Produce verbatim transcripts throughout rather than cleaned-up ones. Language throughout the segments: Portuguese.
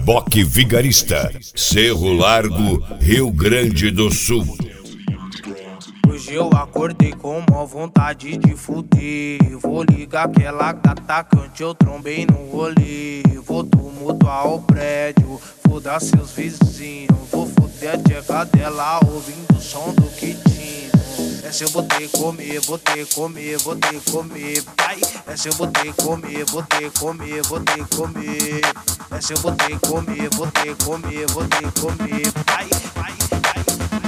Reboque Vigarista, Cerro Largo, Rio Grande do Sul. Hoje eu acordei com mó vontade de fuder. Vou ligar aquela gata que ontem eu trombei no rolê. Vou tumultuar o prédio, foda seus vizinhos. Vou foder a tcheca dela ouvindo o som do quitinho. Essa eu botei comer, botei comer, botei comer. Pai, essa eu botei comer, botei comer, botei comer. Essa eu botei comer, botei comer, botei comer. Pai, pai, pai.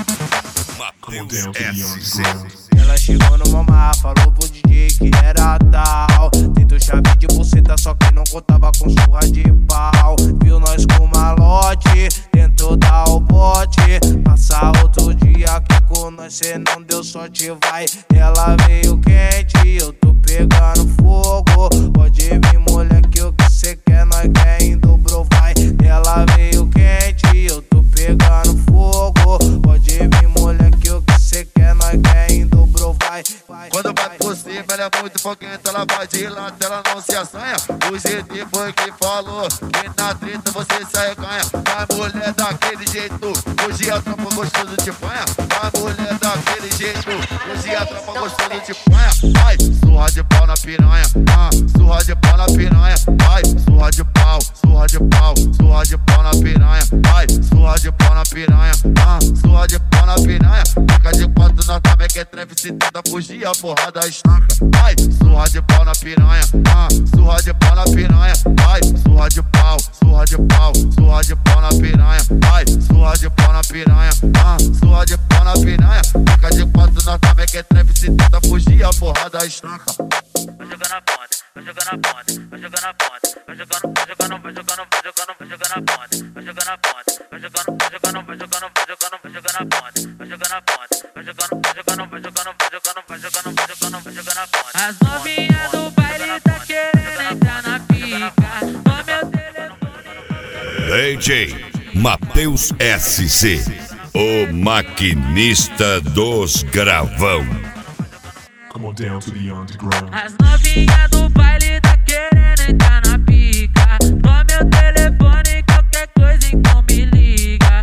S C. Ela chegou no mamá, falou pro D J que era tal. Tentou chave de buceta, só que não contava com surra de pau. Viu nós com malote, tentou dar o bote. Passar outro dia aqui com nós, cê não deu sorte, vai. Ela veio quente, eu tô pegando fogo. Pode vir, moleque, o que cê quer, nós quer em dobro, vai. Ela veio quente, eu tô pegando fogo. Pode vir, moleque, o que cê quer, nós quer em dobro, vai. Quando vai por cima, ela é muito foguenta, ela vai de lado, ela não se assanha. O G D foi que falou que na treta você se arreganha. A mulher daquele jeito, hoje a tropa gostoso de panha. A mulher daquele jeito, hoje a tropa gostoso de panha. Vai, surra de pau na piranha, ah, surra de pau na piranha. Vai, surra de pau, surra de pau, surra de pau na piranha. Vai, surra de pau na piranha, ah, surra de pau na piranha. Fica de quatro na tabela que é trap, se tenta fugir, a porrada estanca. Vai, surra de pau na piranha, ah, surra de pau na piranha. Vai, surra de pau, surra de pau, surra de pau na piranha. Vai, surra de pau na piranha, ah, surra de pau na piranha. Fica de quatro na tabela que é trap, se tenta fugir, a porrada estanca. Vai jogando a ponta, vai jogando a ponta, vai jogando a ponta, vai jogando, vai jogando, vai jogando, vai jogando, vai jogando a ponta, vai jogando a ponta, vai jogando, vai jogando, vai jogando, vai jogando, vai jogando a ponta, vai jogando a ponta, vai jogando, vai jogando, vai jogando, vai jogando, vai jogando, vai jogando, vai jogando a ponta. As novinhas do baile tá querendo entrar na pica. No meu telefone. D J Matheus S C, o maquinista dos gravão. Come on down to the underground. As novinhas do baile tá querendo entrar na pica. No meu telefone, qualquer coisa então me liga.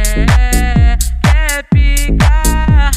Yeah, quer pica?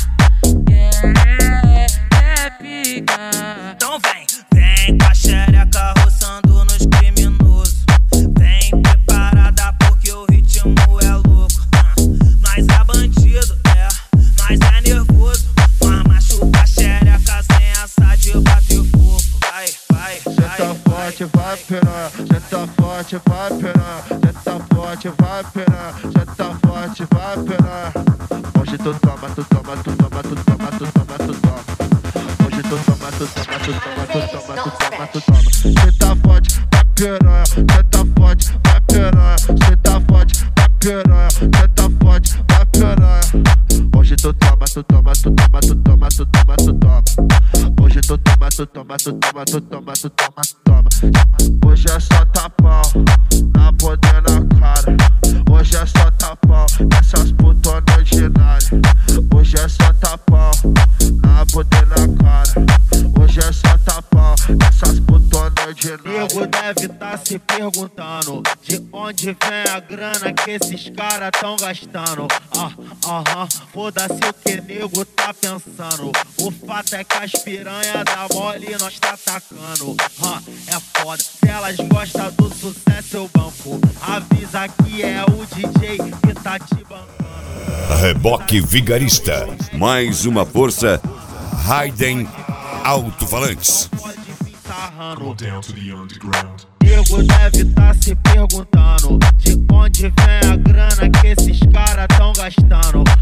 Yeah, quer pica? Então vem, vem com a xereca roçando nos criminosos. Vem preparada porque o ritmo é louco. Mas é bandido, é, mas é nervoso. Mas machuca a xereca sem essa de bater fofo. Vai, vai, vai. Cê tá forte, vai piranha. Cê tá forte, vai piranha. Cê tá forte, vai piranha. Cê tá forte, vai piranha. Hoje tu toma, tu toma, tu toma, tu toma, tu toma, tu toma. Hoje tu toma, tu toma, tu toma, tu toma, tu toma, tu toma. Cê tá forte, vai piranha. Cê tá forte, vai piranha. Cê tá forte, vai piranha. Cê tá forte, vai piranha. Hoje tu toma, tu toma, tu toma, tu toma, tu toma, tu toma. Hoje tu toma, tu toma, tu toma, tu toma, tu toma, tu toma. Hoje é só tapão, na poder na cara. Hoje é só tapão, nessas putas ordinárias. Hoje é só tapão, na poder na cara. Hoje é só tapão, nessas putas ordinárias. Nego deve tá se perguntando de onde vem a grana que esses caras tão gastando. Ah, aham, foda-se o que nego tá pensando. O fato é que as piranha da mole nós tá atacando. Ah, é foda, se elas gostam do sucesso eu banco. Avisa que é o D J que tá te bancando. Reboque Vigarista, mais uma força, Raiden Alto-Falantes. Come on down to the underground. Nego deve tá se perguntando de onde vem a grana que esses caras tão gastando.